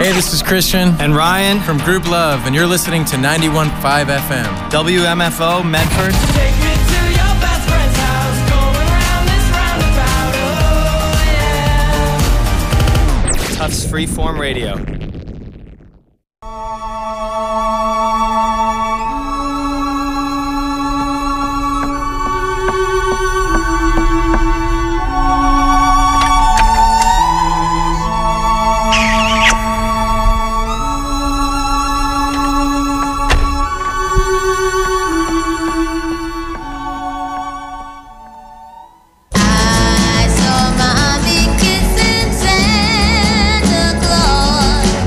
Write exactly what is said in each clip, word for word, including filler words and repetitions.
Hey, this is Christian and Ryan from Group Love, and you're listening to ninety-one point five F M. W M F O, Medford. Take me to your best friend's house, going round this roundabout, oh yeah. Tufts Freeform Radio. I saw mommy kissing Santa Claus.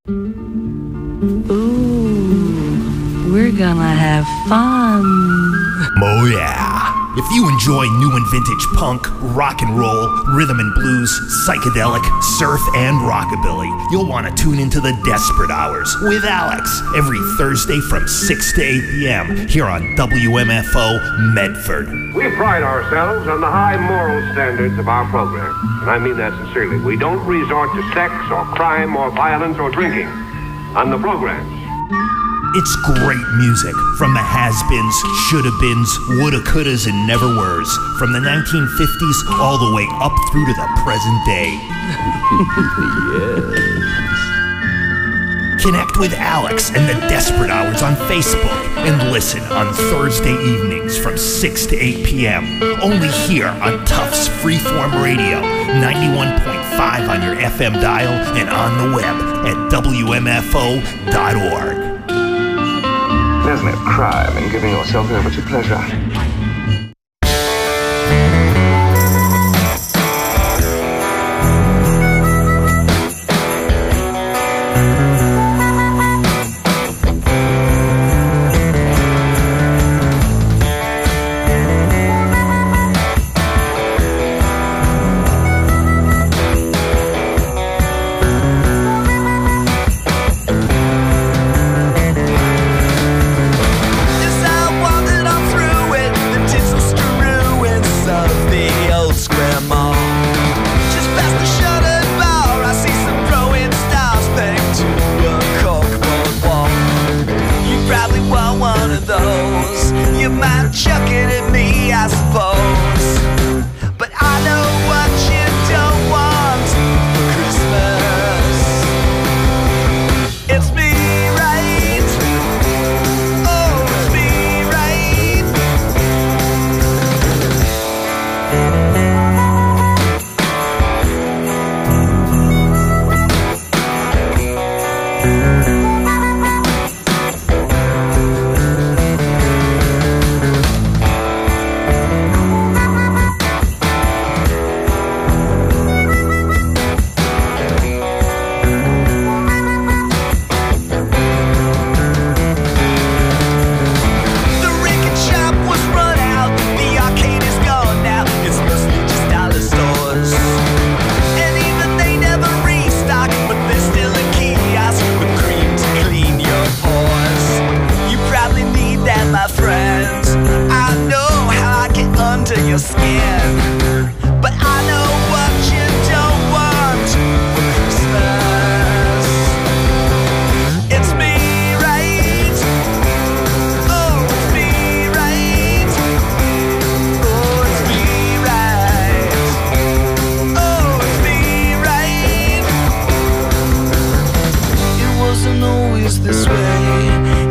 Ooh, we're gonna have fun. Oh yeah. If you enjoy new and vintage punk, rock and roll, rhythm and blues, psychedelic, surf, and rockabilly, you'll want to tune into the Desperate Hours with Alex every Thursday from six to eight p.m. here on W M F O Medford. We pride ourselves on the high moral standards of our program, and I mean that sincerely. We don't resort to sex or crime or violence or drinking on the program. It's great music from the has-beens, shoulda-beens, woulda-couldas, and never-weres, from the nineteen fifties all the way up through to the present day. Yes. Connect with Alex and the Desperate Hours on Facebook and listen on Thursday evenings from six to eight p.m. only here on Tufts Freeform Radio, ninety-one point five on your F M dial and on the web at W M F O dot org. There's no crime in giving yourself over to pleasure.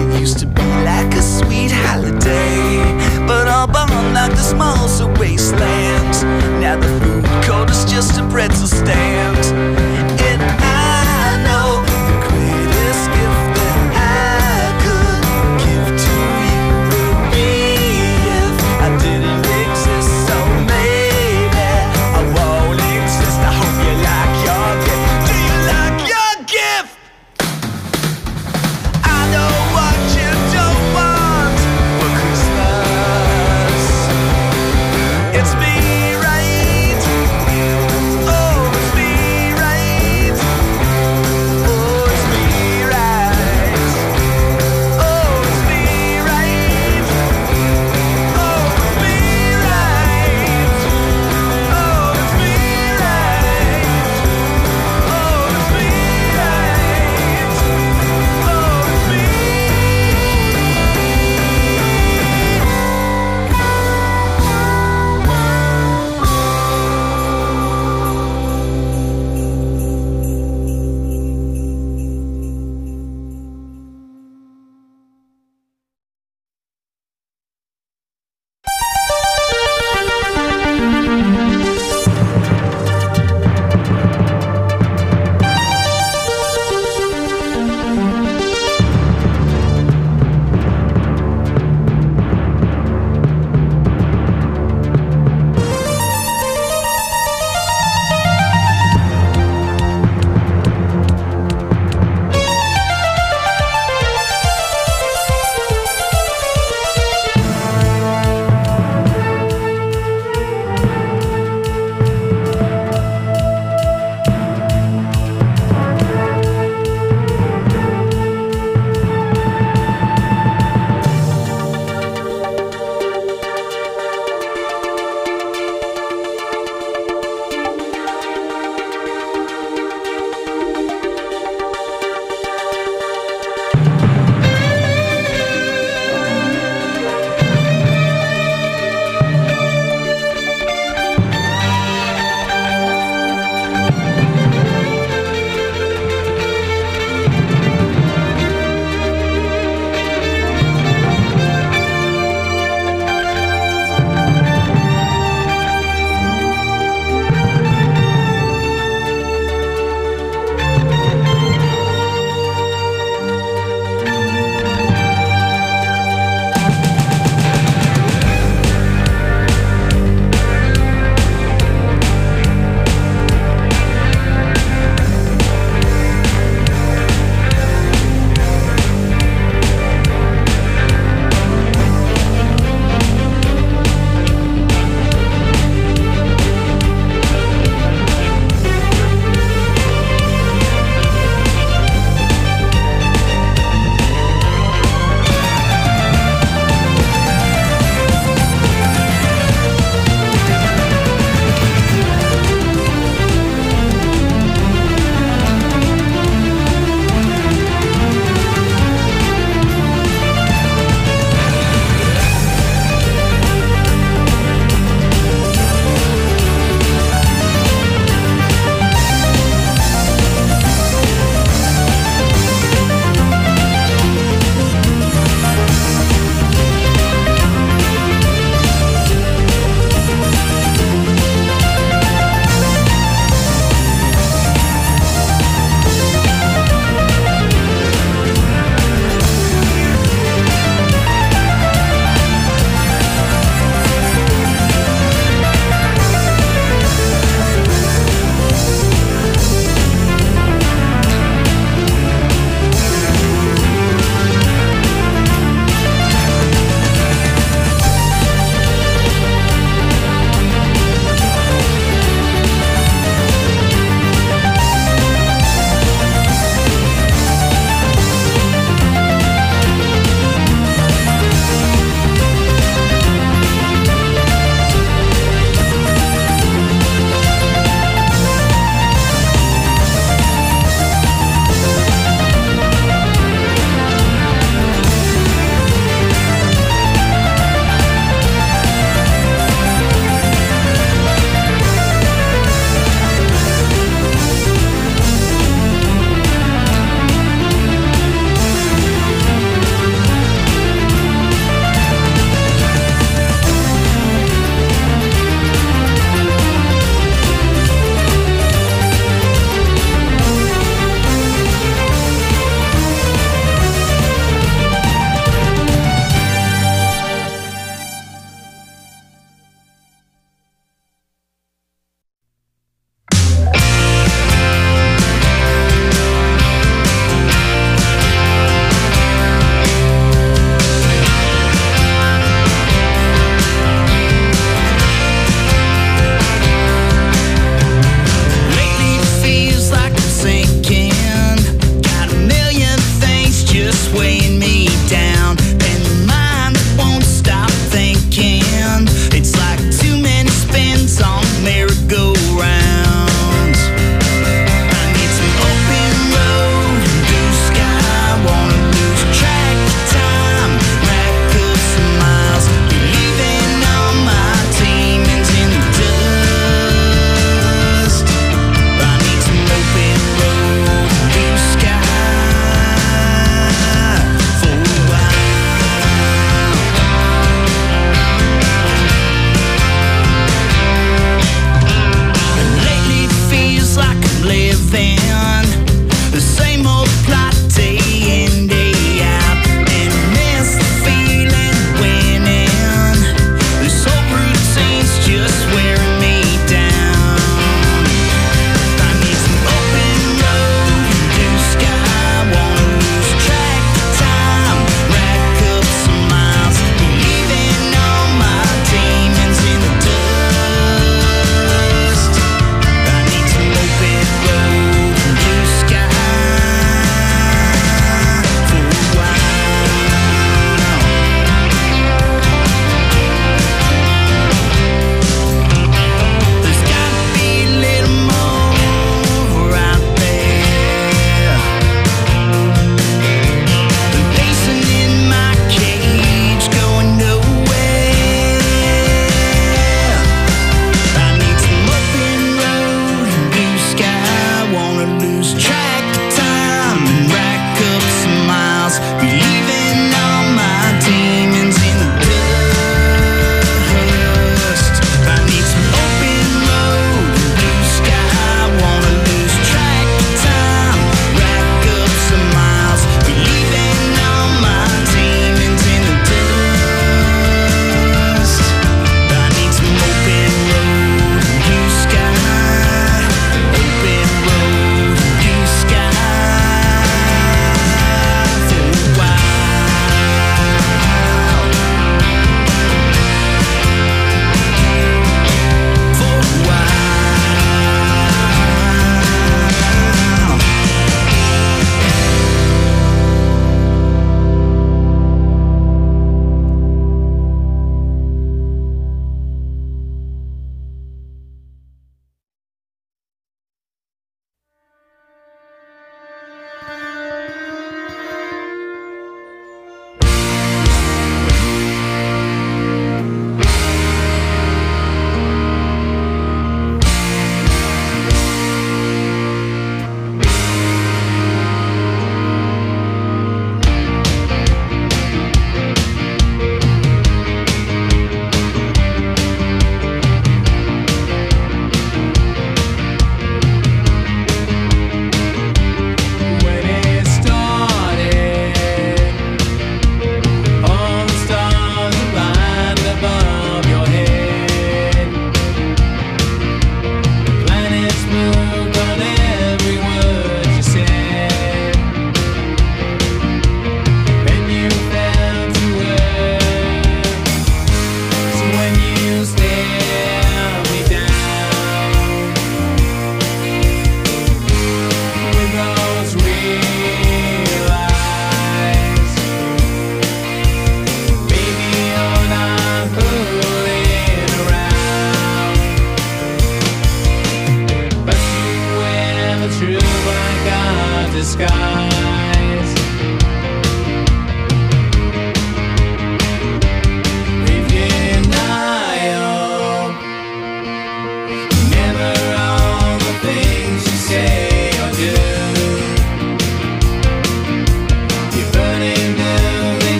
Wasteland.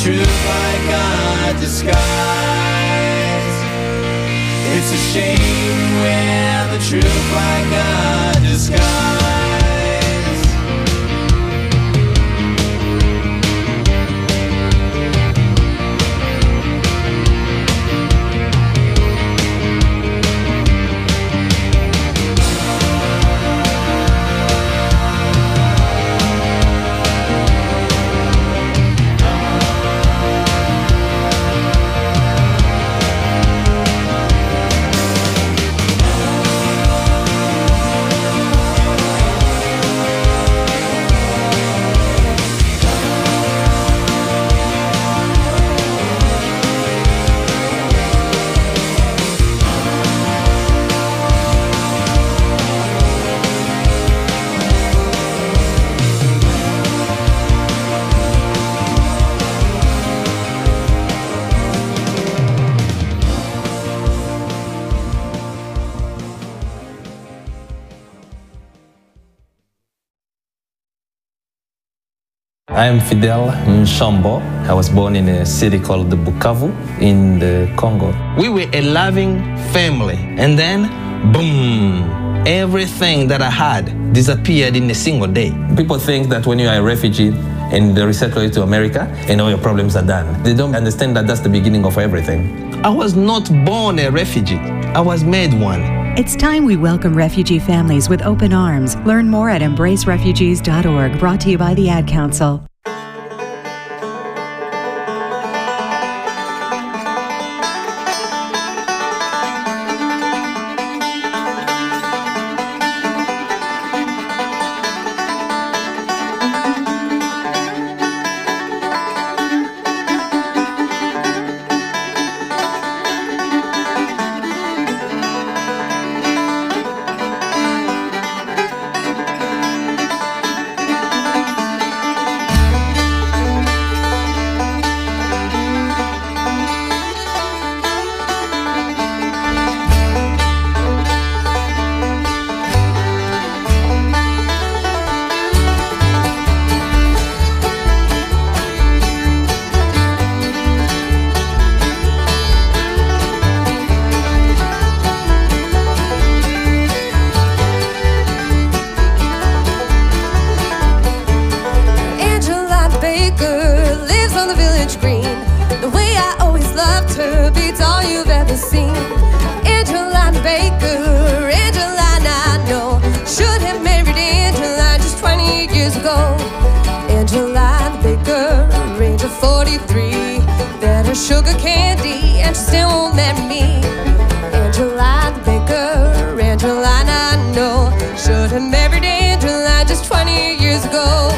truth like a disguise. It's a shame you wear the truth like a disguise. I am Fidel Nshambo. I was born in a city called Bukavu in the Congo. We were a loving family, and then, boom, everything that I had disappeared in a single day. People think that when you are a refugee and they resettle you to America, and all your problems are done. They don't understand that that's the beginning of everything. I was not born a refugee. I was made one. It's time we welcome refugee families with open arms. Learn more at embrace refugees dot org, brought to you by the Ad Council. Sugar candy, and she still won't marry me. Angela the baker, Angelina I know, should have married Angela just twenty years ago.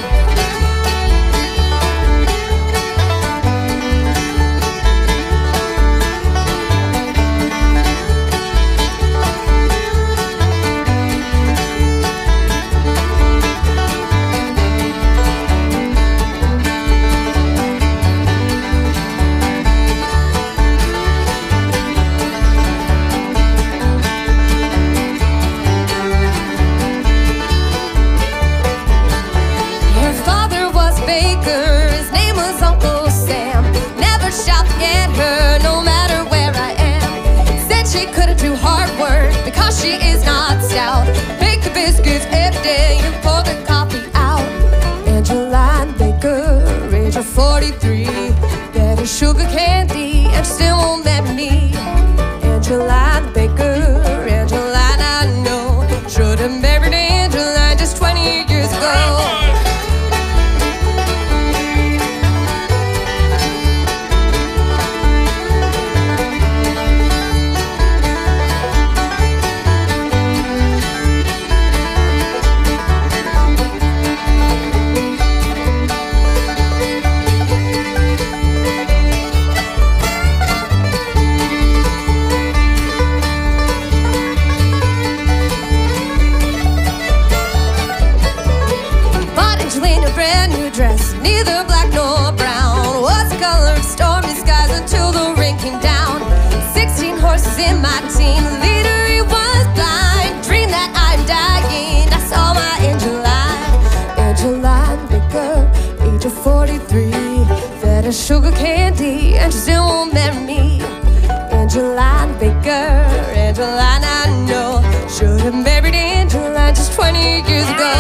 She is not stout. Bake the biscuits every day and pour the coffee out. Angeline Baker, age of forty-three, better sugar candy, and she still won't let me. Angeline Baker, Angeline I know, should have married Angeline just twenty years ago. get her sugar candy, and she still won't marry me. Angeline Baker, Angeline I know, should have married Angeline just twenty years ago.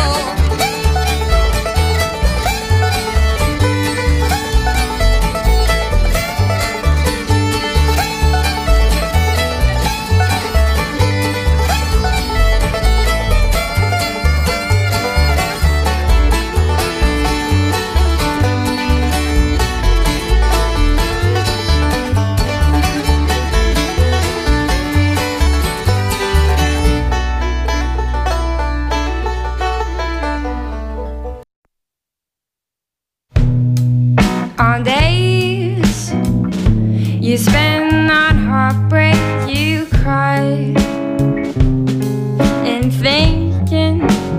On days you spend on heartbreak, you cry and thinking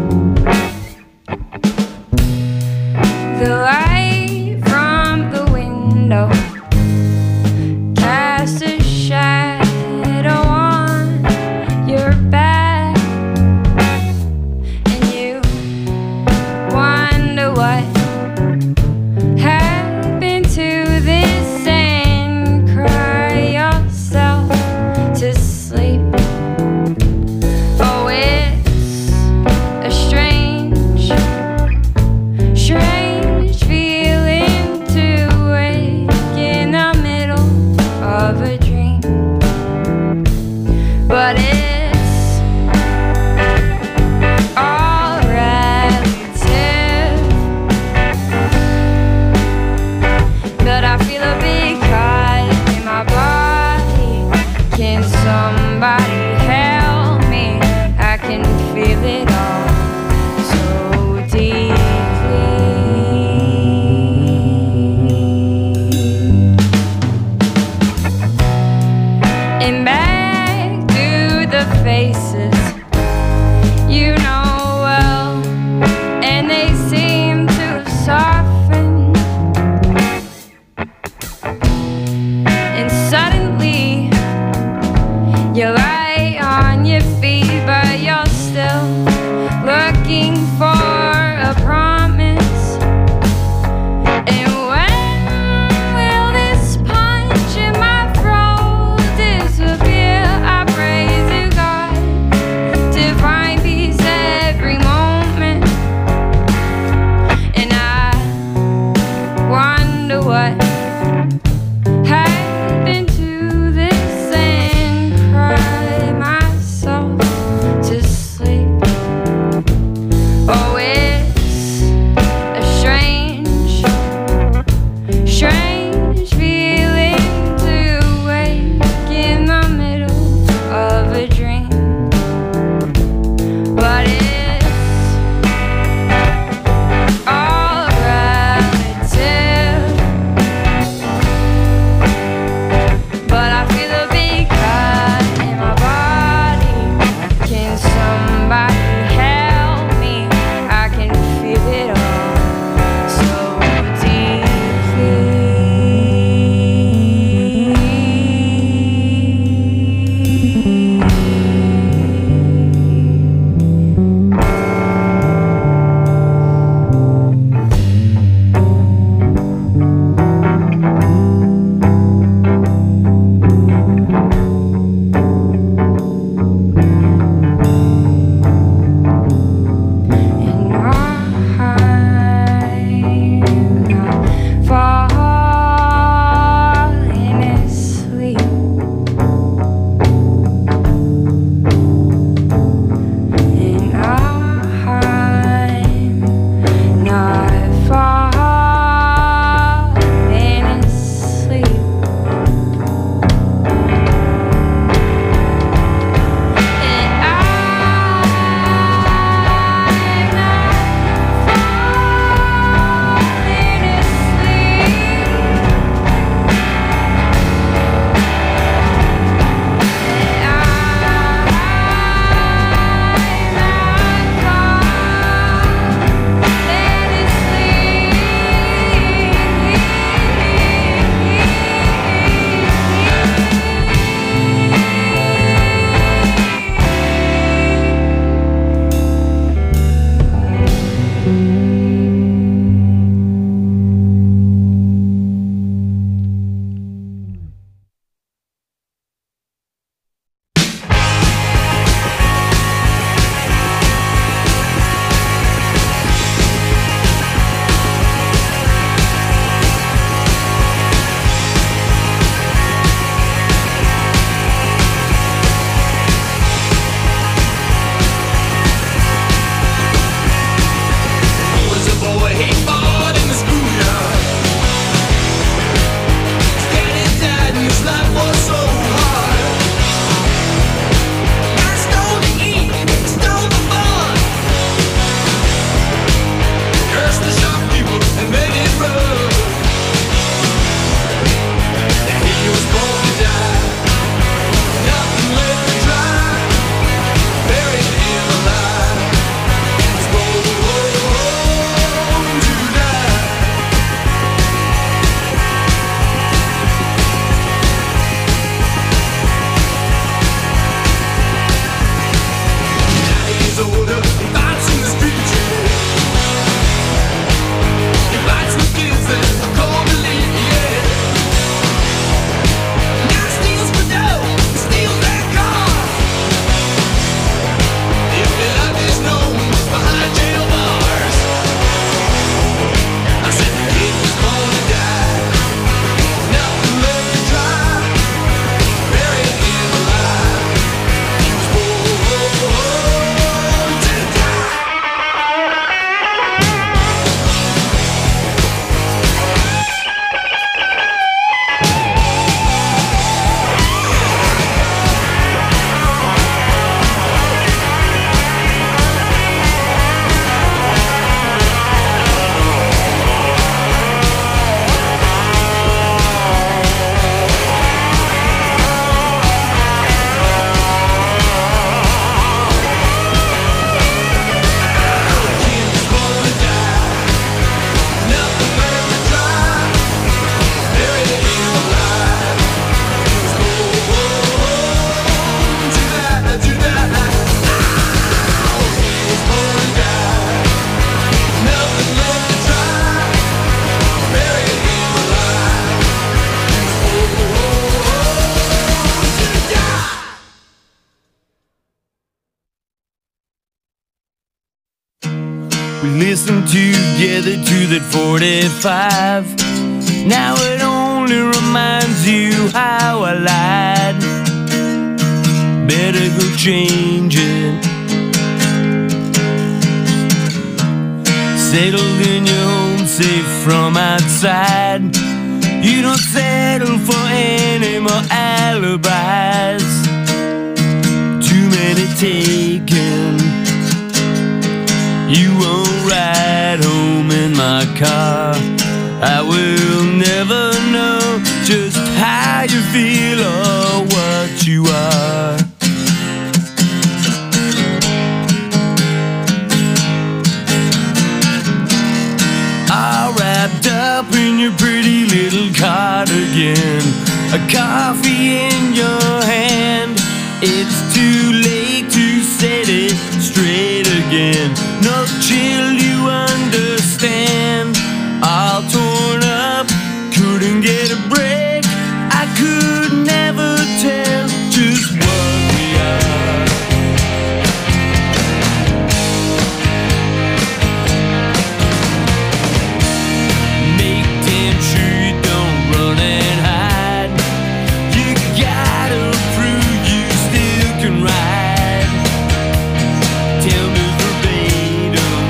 the light from the window casts a shadow on your back, and you wonder what to this and cry yourself to sleep. Oh, it's a strange, strange feeling to wake in the middle of a dream. But it's all relative. But I feel a big cut in my body. Can somebody help me? I can feel it all so deeply. And back through the faces you know well, and they seem to soften. And suddenly you lie on your feet, but you're still looking for a promise. And when will this punch in my throat disappear? I pray to God to find peace every moment. And I wonder what happened to this and cry myself to sleep. Oh, it's a strange, strange feeling to wake in the middle of a dream. But it's all relative. listen together to that forty-five. Now it only reminds you how I lied. Better go change it. Settled in your home, safe from outside. You don't settle for any more alibis. Too many taken. You won't ride home in my car. I will never know just how you feel or what you are. All wrapped up in your pretty little cardigan, a coffee in your hand. It's too late to set it straight again. No chill, you understand. All torn up, couldn't get a break. I could never tell just what we are. Make damn sure you don't run and hide. You gotta prove you still can ride. Tell me verbatim.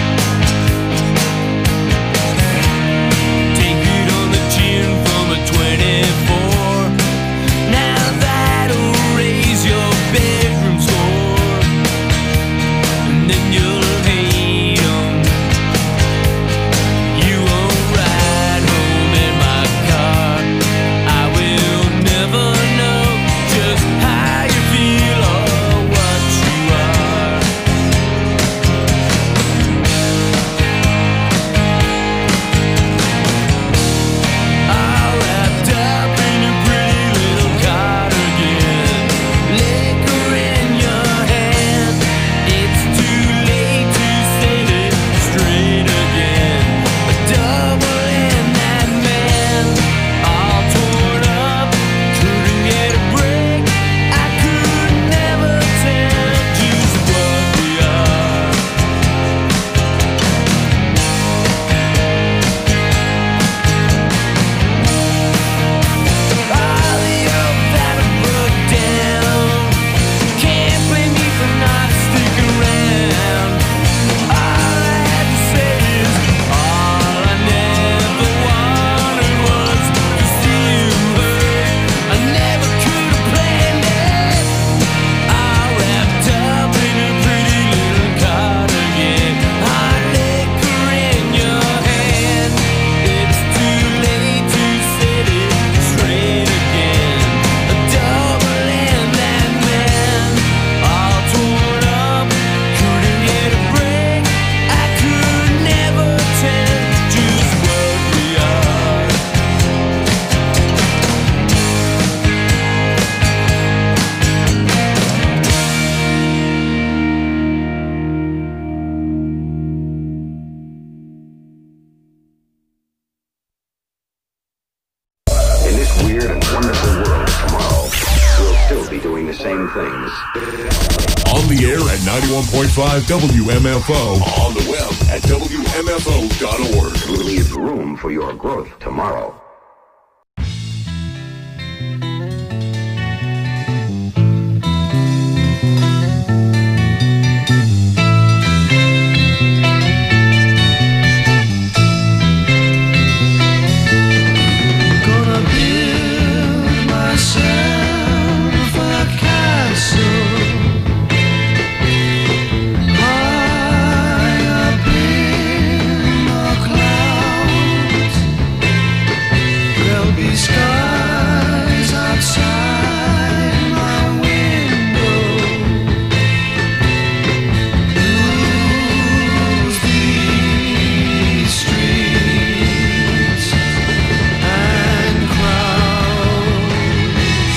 Take it on the chin from a twenty-four. Now that'll raise your bedroom score. And then you'll hate 'em. You won't ride home in my car. I will never know just how you feel or what you are. All wrapped up in a pretty little cardigan, liquor in your hand. It's too late to set it straight again. A double in that man, all torn up, couldn't get a break. I could never tell just what we are. All the hope that I broke down, can't blame me for not sticking around. All I had to say is, all I never wanted was to see you hurt. I never could have planned it. All wrapped up in a pretty little cardigan, hot liquor in your hand. It's too late to set it straight again. A double in that man, all torn up, couldn't get a break. I could never tell just what we are. In this weird and wonderful world tomorrow, we'll still be doing the same things. On the air at ninety-one point five W M F O. On the web at W M F O dot org. We'll leave room for your growth tomorrow. Gonna build myself a castle high up in the clouds. There'll be skies outside my window. Blues these streets and crowds.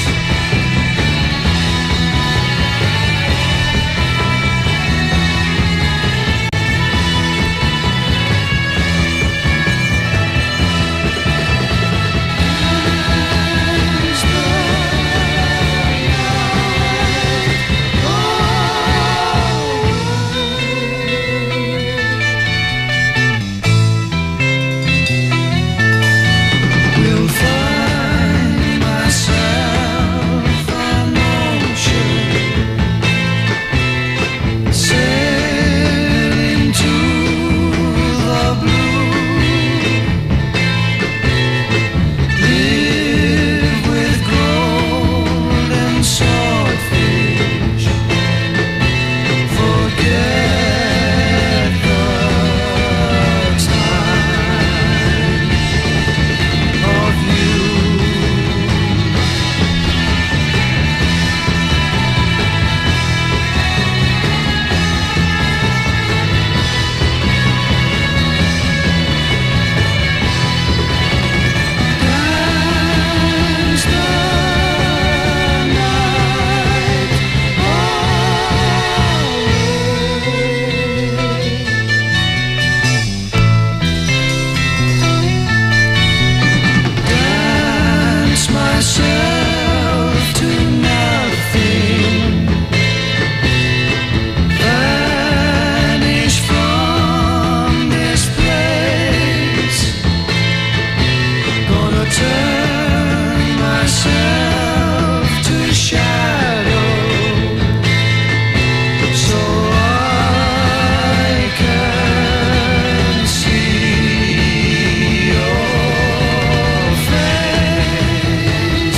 turn myself to shadow so I can see your face.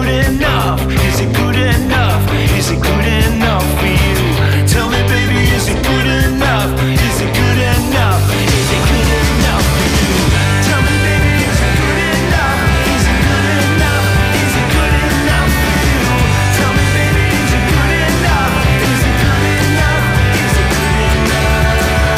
good enough? Is it good enough? Is it good enough for you? Tell me, baby, is it good enough? Is it good enough? Is it good enough for you? Tell me, baby, is it good enough? Is it good enough? Is it good enough for you? Tell me, baby, is it good enough? Is it good enough? Is it good enough?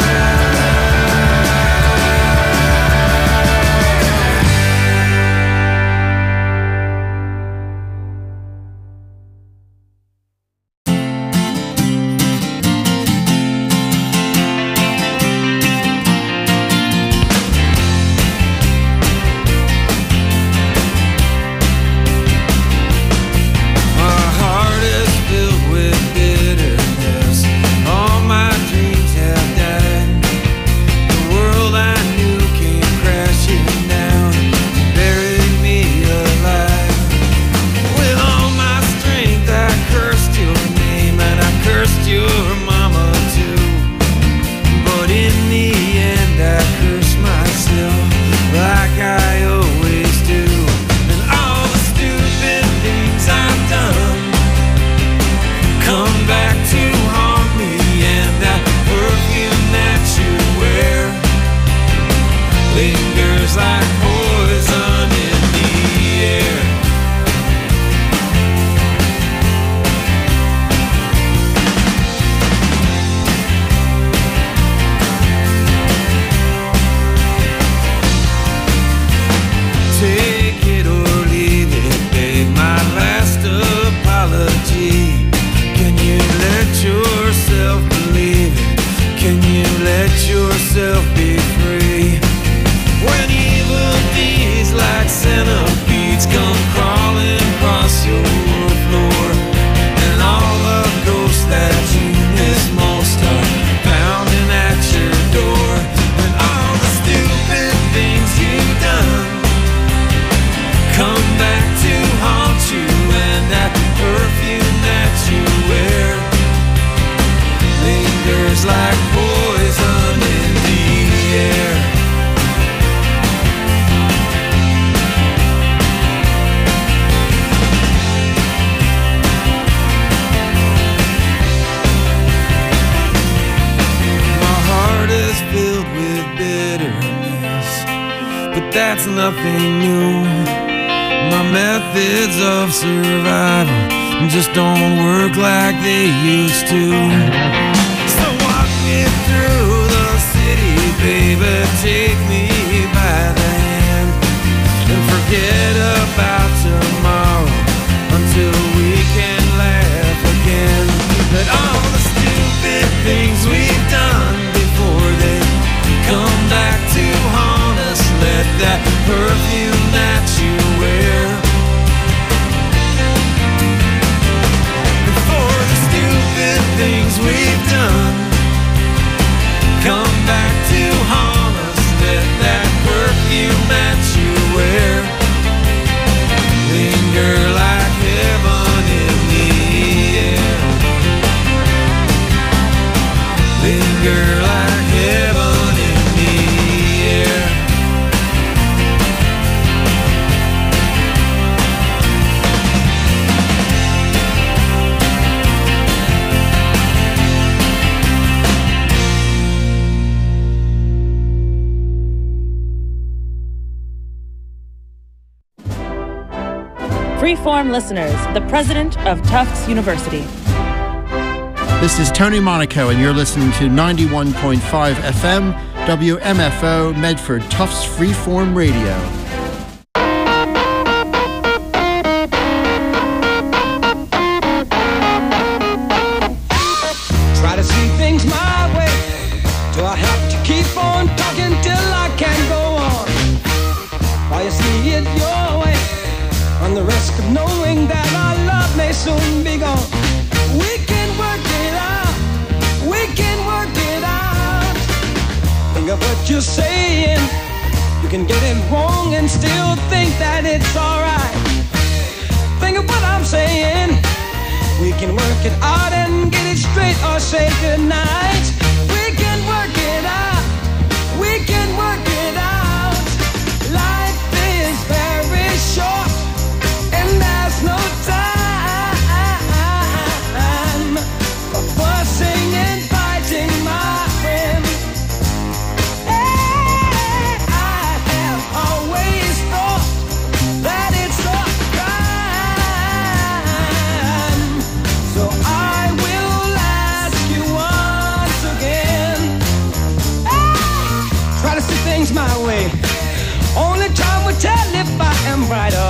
That's nothing new. My methods of survival just don't work like they used to. So walk me through the city, baby, take me by the hand, and forget about tomorrow until we can laugh again. But all the stupid things we've done before they come back to haunt us. Let that perfume that you wear, before the stupid things we've done come back to haunt us. Let that perfume that you wear linger like heaven in the air. Linger like heaven in the air. Freeform listeners, the president of Tufts University. This is Tony Monaco, and you're listening to ninety-one point five F M, W M F O, Medford, Tufts Freeform Radio. Try to see things my way. Do I have to keep on talking till I can go on? While you see it your way, on the risk of knowing that our love may soon be gone. We can work it out. We can work it out. Think of what you're saying. You can get it wrong and still think that it's alright. Think of what I'm saying. We can work it out and get it straight or say goodnight. We can work it out. We can work it out. Life is very short, and there's no brighter.